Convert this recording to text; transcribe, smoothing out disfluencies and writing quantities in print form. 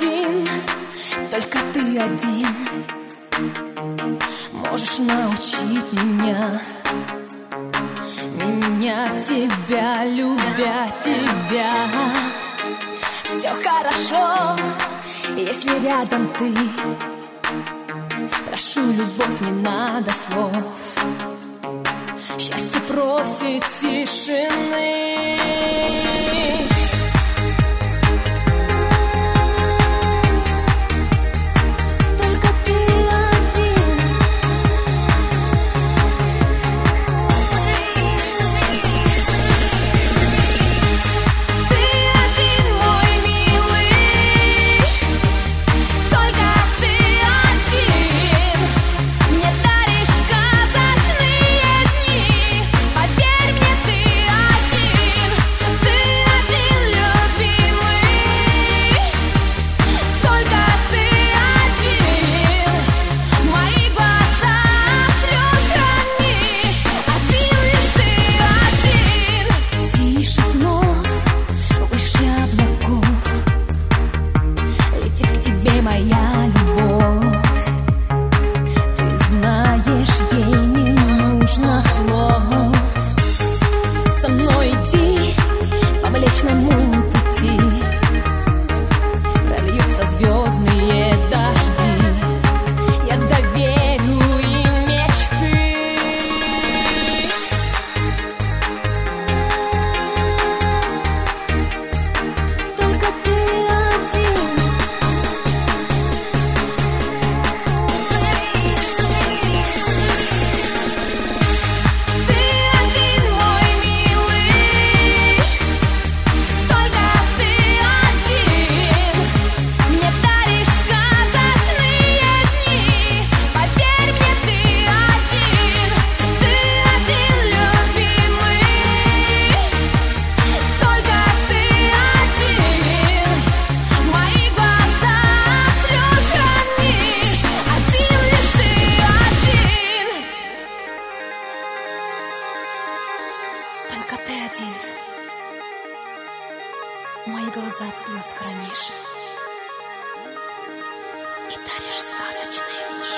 один, только ты один можешь научить меня тебя, любя тебя. Все хорошо, если рядом ты. Прошу, любовь, не надо слов. Счастье просит тишины. Моя любовь, ты знаешь, ей не нужно слов. Со мной иди по Млечному пути, прольются звездные дожди. Я доверю им мечты. Только ты один. Только ты один. Мои глаза от слез хранишь и даришь сказочные дни.